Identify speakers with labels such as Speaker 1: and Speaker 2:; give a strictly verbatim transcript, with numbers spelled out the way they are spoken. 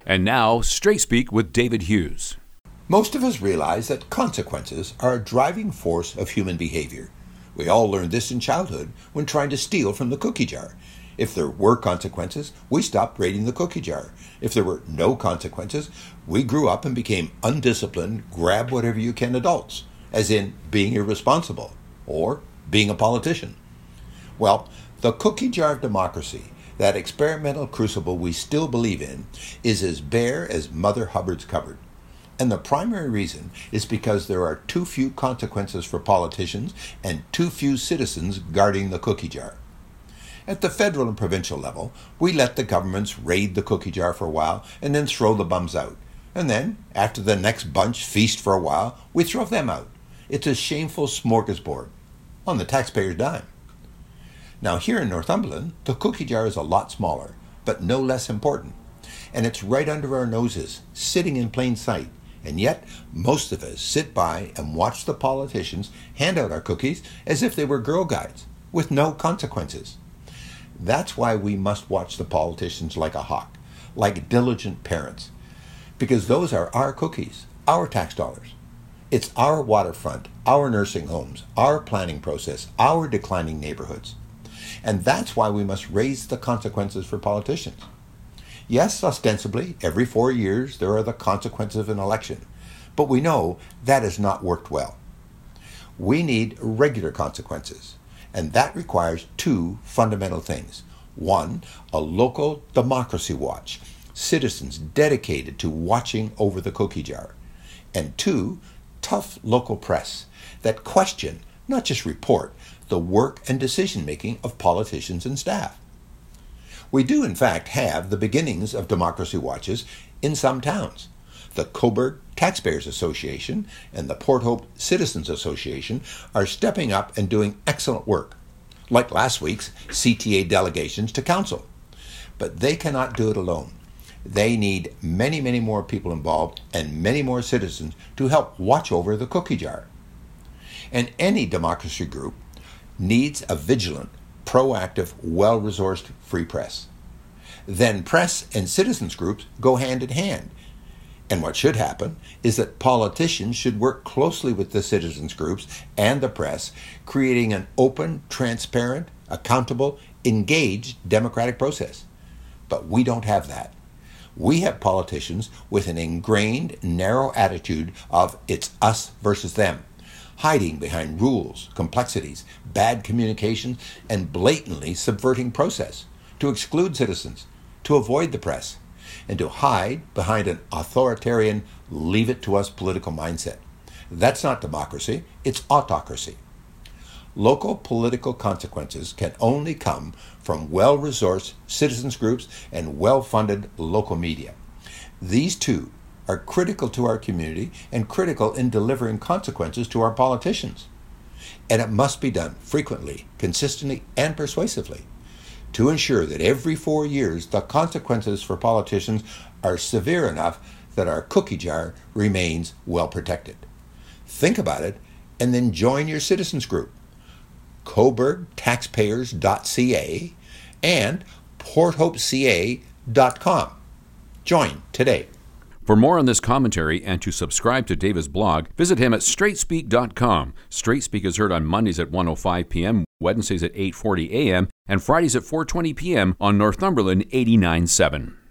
Speaker 1: And now, Straight Speak with David Hughes.
Speaker 2: Most of us realize that consequences are a driving force of human behavior. We all learned this in childhood when trying to steal from the cookie jar. If there were consequences, we stopped raiding the cookie jar. If there were no consequences, we grew up and became undisciplined, grab whatever you can adults, as in being irresponsible or being a politician. Well, the cookie jar of democracy, that experimental crucible we still believe in, is as bare as Mother Hubbard's cupboard. And the primary reason is because there are too few consequences for politicians and too few citizens guarding the cookie jar. At the federal and provincial level, we let the governments raid the cookie jar for a while and then throw the bums out. And then, after the next bunch feast for a while, we throw them out. It's a shameful smorgasbord on the taxpayer's dime. Now here in Northumberland, the cookie jar is a lot smaller, but no less important. And it's right under our noses, sitting in plain sight. And yet, most of us sit by and watch the politicians hand out our cookies as if they were Girl Guides, with no consequences. That's why we must watch the politicians like a hawk, like diligent parents. Because those are our cookies, our tax dollars. It's our waterfront, our nursing homes, our planning process, our declining neighborhoods. And that's why we must raise the consequences for politicians. Yes, ostensibly, every four years there are the consequences of an election, but we know that has not worked well. We need regular consequences, and that requires two fundamental things. One, a local democracy watch, citizens dedicated to watching over the cookie jar. And two, tough local press that question, not just report, the work and decision-making of politicians and staff. We do, in fact, have the beginnings of democracy watches in some towns. The Cobourg Taxpayers Association and the Port Hope Citizens Association are stepping up and doing excellent work, like last week's C T A delegations to council. But they cannot do it alone. They need many, many more people involved and many more citizens to help watch over the cookie jar. And any democracy group needs a vigilant, proactive, well-resourced free press. Then press and citizens groups go hand in hand. And what should happen is that politicians should work closely with the citizens groups and the press, creating an open, transparent, accountable, engaged democratic process. But we don't have that. We have politicians with an ingrained, narrow attitude of it's us versus them, hiding behind rules, complexities, bad communication, and blatantly subverting process to exclude citizens, to avoid the press, and to hide behind an authoritarian, leave-it-to-us political mindset. That's not democracy, it's autocracy. Local political consequences can only come from well-resourced citizens groups and well-funded local media. These two are critical to our community and critical in delivering consequences to our politicians. And it must be done frequently, consistently, and persuasively to ensure that every four years the consequences for politicians are severe enough that our cookie jar remains well protected. Think about it and then join your citizens group, cobourg taxpayers dot c a and port hope c a dot com. Join today.
Speaker 1: For more on this commentary and to subscribe to David's blog, visit him at straight speak dot com. Straight Speak is heard on Mondays at one oh five p.m., Wednesdays at eight forty a.m., and Fridays at four twenty p.m. on Northumberland eighty-nine point seven.